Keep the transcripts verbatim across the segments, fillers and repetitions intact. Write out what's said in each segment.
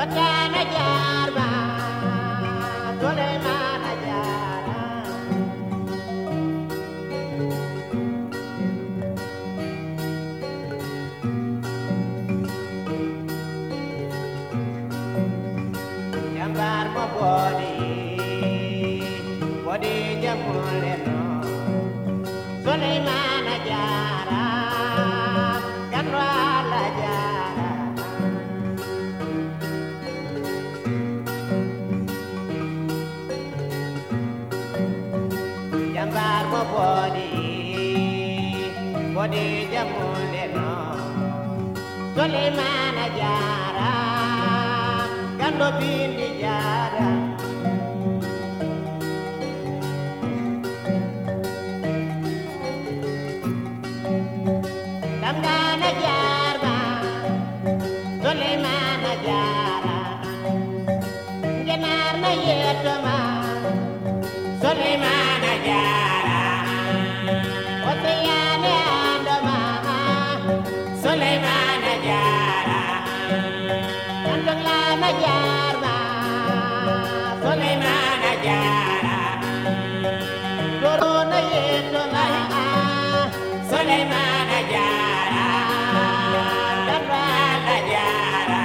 Watana jarba Suleiman jara Jambar mo body body jamuleno Suleiman jara Kanwala jara Jambar mo body body jamuleno Suleiman jara Kando bindi jara Tamgana jarba Suleiman jara Genar na yetoma Suleiman jara Otriyane andoma Suleiman jara Kandong lama jarba Suleiman jara Doro na yetoma Suleiman jara Damrala jara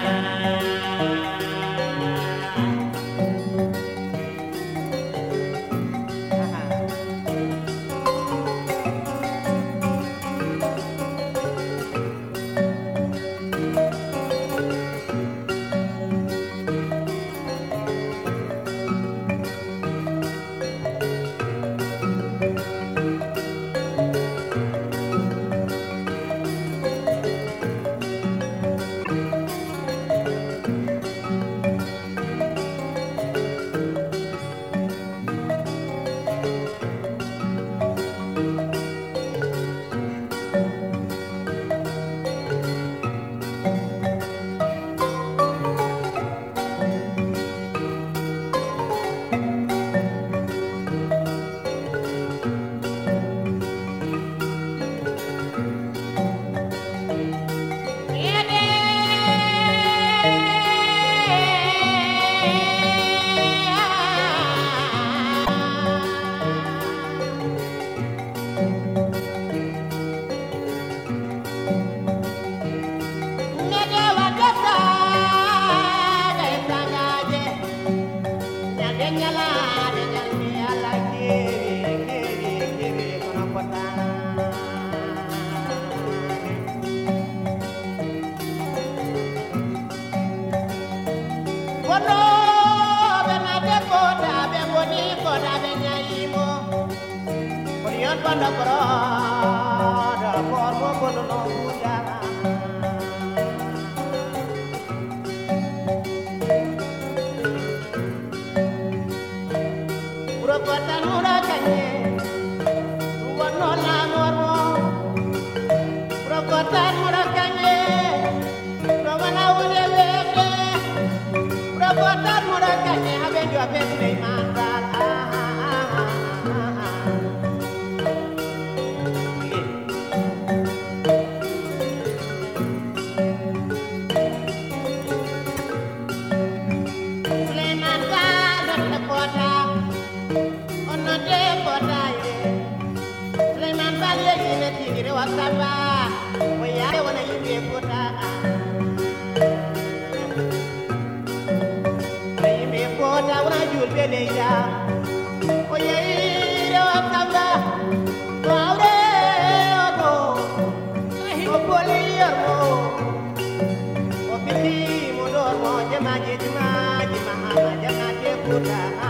Panda parada pormo bono no bujana Purapatan murakanye Ruwano la normo Purapatan murakanye Ruwana ule weke Purapatan murakanye Abenjo abesle mangal Wasaba, waya wana yimbe kota. Yimbe kota wana julbe leya. Oye ire wasaba, waure ogo. Opoli ogo. Opili modor mo jema jema jema jema jema kota.